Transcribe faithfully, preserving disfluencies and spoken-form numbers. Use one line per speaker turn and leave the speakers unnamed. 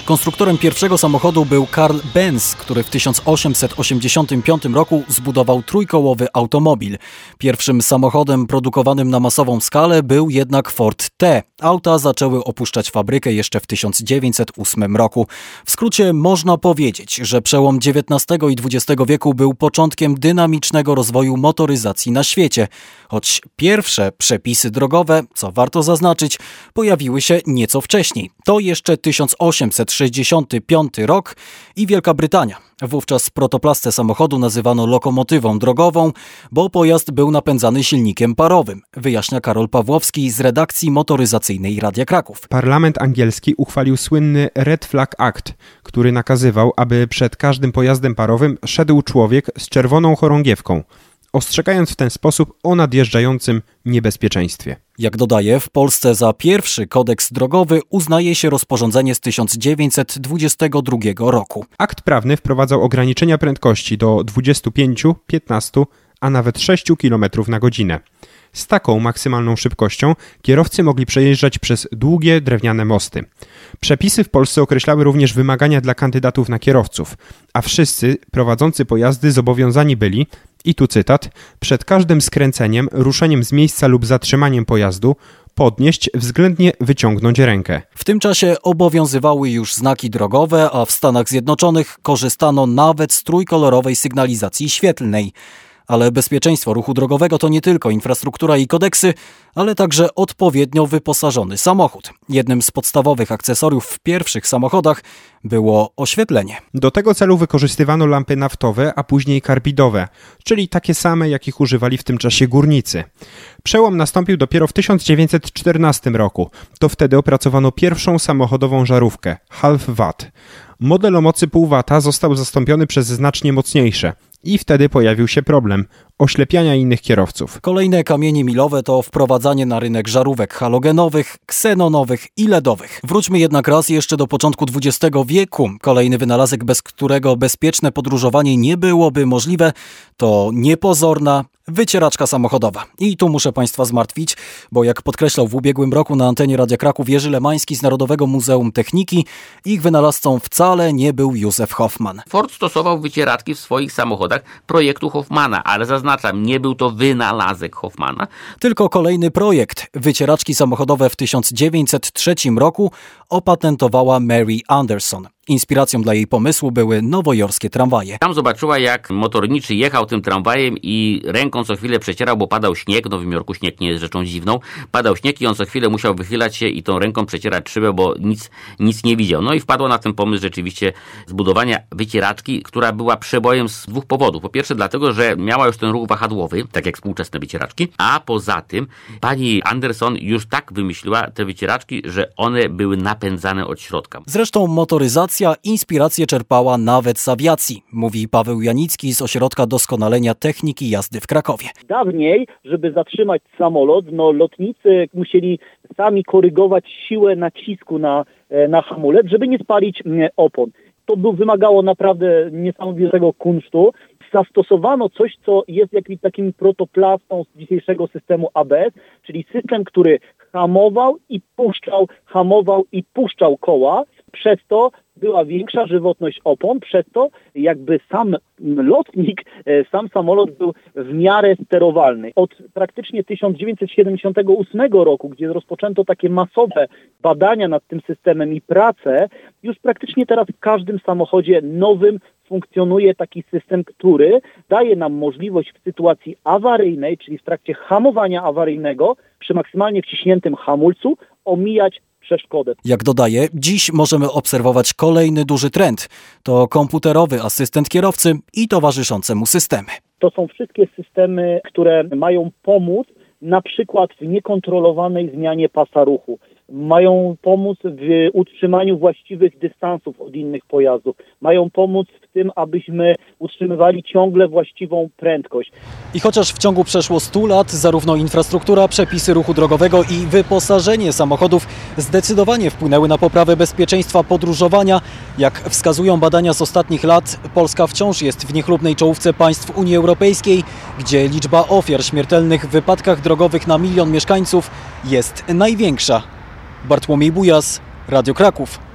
Konstruktorem pierwszego samochodu był Karl Benz, który w tysiąc osiemset osiemdziesiątym piątym roku zbudował trójkołowy automobil. Pierwszym samochodem produkowanym na masową skalę był jednak Ford T. Auta zaczęły opuszczać fabrykę jeszcze w tysiąc dziewięćset ósmym roku. W skrócie można powiedzieć, że przełom dziewiętnastego i dwudziestego wieku był początkiem dynamicznego rozwoju motoryzacji na świecie. Choć pierwsze przepisy drogowe, co warto zaznaczyć, pojawiły się nieco wcześniej. To jeszcze tysiąc osiemset sześćdziesiąty piąty rok i Wielka Brytania. Wówczas protoplastę samochodu nazywano lokomotywą drogową, bo pojazd był napędzany silnikiem parowym, wyjaśnia Karol Pawłowski z redakcji motoryzacyjnej Radia Kraków.
Parlament angielski uchwalił słynny Red Flag Act, który nakazywał, aby przed każdym pojazdem parowym szedł człowiek z czerwoną chorągiewką, ostrzegając w ten sposób o nadjeżdżającym niebezpieczeństwie.
Jak dodaje, w Polsce za pierwszy kodeks drogowy uznaje się rozporządzenie z tysiąc dziewięćset dwudziestego drugiego roku.
Akt prawny wprowadzał ograniczenia prędkości do dwudziestu pięciu, piętnastu, a nawet sześciu kilometrów na godzinę. Z taką maksymalną szybkością kierowcy mogli przejeżdżać przez długie drewniane mosty. Przepisy w Polsce określały również wymagania dla kandydatów na kierowców, a wszyscy prowadzący pojazdy zobowiązani byli, i tu cytat, przed każdym skręceniem, ruszeniem z miejsca lub zatrzymaniem pojazdu podnieść, względnie wyciągnąć rękę.
W tym czasie obowiązywały już znaki drogowe, a w Stanach Zjednoczonych korzystano nawet z trójkolorowej sygnalizacji świetlnej. Ale bezpieczeństwo ruchu drogowego to nie tylko infrastruktura i kodeksy, ale także odpowiednio wyposażony samochód. Jednym z podstawowych akcesoriów w pierwszych samochodach było oświetlenie.
Do tego celu wykorzystywano lampy naftowe, a później karbidowe, czyli takie same, jakich używali w tym czasie górnicy. Przełom nastąpił dopiero w tysiąc dziewięćset czternastym roku. To wtedy opracowano pierwszą samochodową żarówkę, half watt. Model o mocy pół wata został zastąpiony przez znacznie mocniejsze. I wtedy pojawił się problem oślepiania innych kierowców.
Kolejne kamienie milowe to wprowadzanie na rynek żarówek halogenowych, ksenonowych i ledowych. Wróćmy jednak raz jeszcze do początku dwudziestego wieku. Kolejny wynalazek, bez którego bezpieczne podróżowanie nie byłoby możliwe, to niepozorna wycieraczka samochodowa. I tu muszę Państwa zmartwić, bo jak podkreślał w ubiegłym roku na antenie Radia Kraków Jerzy Lemański z Narodowego Muzeum Techniki, ich wynalazcą wcale nie był Józef Hoffman.
Ford stosował wycieraczki w swoich samochodach projektu Hoffmana, ale zaznaczam, nie był to wynalazek Hoffmana.
Tylko kolejny projekt. Wycieraczki samochodowe w tysiąc dziewięćset trzecim roku opatentowała Mary Anderson. Inspiracją dla jej pomysłu były nowojorskie tramwaje.
Tam zobaczyła, jak motorniczy jechał tym tramwajem i ręką co chwilę przecierał, bo padał śnieg. W Nowym Jorku śnieg nie jest rzeczą dziwną. Padał śnieg i on co chwilę musiał wychylać się i tą ręką przecierać szybę, bo nic, nic nie widział. No i wpadła na ten pomysł rzeczywiście zbudowania wycieraczki, która była przebojem z dwóch powodów. Po pierwsze dlatego, że miała już ten ruch wahadłowy, tak jak współczesne wycieraczki, a poza tym pani Anderson już tak wymyśliła te wycieraczki, że one były napędzane od środka.
Zresztą motoryzacja inspirację czerpała nawet z awiacji, mówi Paweł Janicki z Ośrodka Doskonalenia Techniki Jazdy w Krakowie.
Dawniej, żeby zatrzymać samolot, no lotnicy musieli sami korygować siłę nacisku na, na hamulec, żeby nie spalić opon. To by wymagało naprawdę niesamowitego kunsztu. Zastosowano coś, co jest jakimś takim protoplastą z dzisiejszego systemu A B S, czyli system, który hamował i puszczał, hamował i puszczał koła. Przez to była większa żywotność opon, przez to jakby sam lotnik, sam samolot był w miarę sterowalny. Od praktycznie tysiąc dziewięćset siedemdziesiątego ósmego roku, gdzie rozpoczęto takie masowe badania nad tym systemem i prace, już praktycznie teraz w każdym samochodzie nowym funkcjonuje taki system, który daje nam możliwość w sytuacji awaryjnej, czyli w trakcie hamowania awaryjnego, przy maksymalnie wciśniętym hamulcu, omijać przeszkodę.
Jak dodaje, dziś możemy obserwować kolejny duży trend. To komputerowy asystent kierowcy i towarzyszące mu systemy.
To są wszystkie systemy, które mają pomóc na przykład w niekontrolowanej zmianie pasa ruchu. Mają pomóc w utrzymaniu właściwych dystansów od innych pojazdów. Mają pomóc w tym, abyśmy utrzymywali ciągle właściwą prędkość.
I chociaż w ciągu przeszło stu lat zarówno infrastruktura, przepisy ruchu drogowego i wyposażenie samochodów zdecydowanie wpłynęły na poprawę bezpieczeństwa podróżowania, jak wskazują badania z ostatnich lat, Polska wciąż jest w niechlubnej czołówce państw Unii Europejskiej, gdzie liczba ofiar śmiertelnych w wypadkach drogowych na milion mieszkańców jest największa. Bartłomiej Bujas, Radio Kraków.